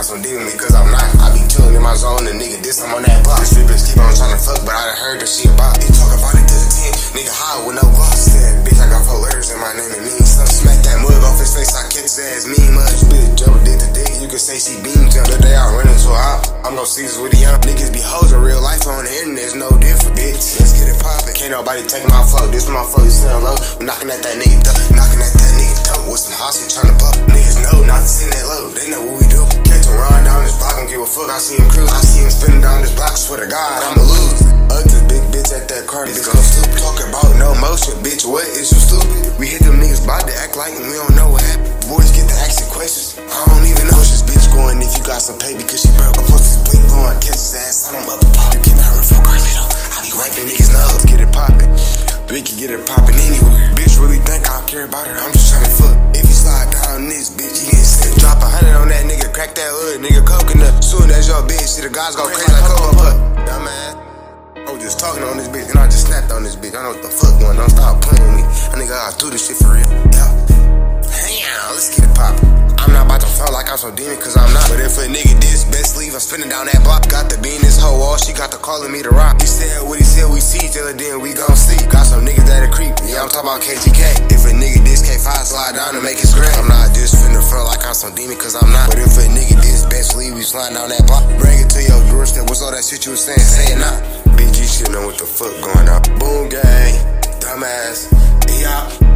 some dealing with me cause I'm not. I be chillin' in my zone, the nigga diss, I'm on that block. The strippers keep on tryna fuck, but I done heard that shit about. He talk about it to the 10, nigga high with no gloss. Said, bitch, I got 4 letters in my name, it means something. Smack that mug off his face, I kick his ass mean much. Bitch, jump dick to dick, you can say she beams up. The day I run into a house, I'm gon' see this with the young. Niggas be hoes in real life, on the internet, it's no different, bitch. Let's get it poppin'. Can't nobody take my flow, this my flow, you sound low. I'm knocking at that nigga door, knocking at that nigga door. With some house, I'm tryna pop. Niggas know not to send that low, they know what we do. Catch him riding down this block, don't give a fuck, I see him cruise. I see him spinning down this block, swear to God, I'ma lose. Ugly big bitch at that car, bitch, go stupid. Talking about no motion, bitch, what is you stupid? We hit them niggas by to act like we don't know what happened. Boys get to asking questions, I don't even know. Push this bitch going if you got some pay because she broke. I put this blink going, catch his ass, I don't up the pop. You cannot run for Carlito, I be wiping niggas' nose. Get it poppin', we can get it poppin' anywhere. Bitch really think I care about her, I'm just tryna fuck. If you slide down this bitch, you get sick. Drop 100 on that nigga, crack that hood, nigga coconut. Soon as your bitch, see the guys go crazy like Coco Putt. Dumbass, I was just talking on this bitch, and I just snapped on this bitch. I know what the fuck going on, stop playing with me. I nigga, I do this shit for real. Yeah. Damn, let's get it poppin'. I'm not about to feel like I'm so demon, cause I'm not. But if a nigga diss, best leave, I'm spinning down that block. Got the bean, this whole wall, she got the calling me to rock. He said what he said, we see each other, then we gon' see. Got some niggas that are creepy, yeah, I'm talking about KTK. If a nigga diss K5, slide down and make it scream. I'm not just finna feel like I'm so demon, cause I'm not. But if a nigga diss, best leave, we sliding down that block. Bring it to your doorstep, what's all that shit you was saying? Say it not. BG shit know what the fuck going on. Boom gang, dumbass, yeah.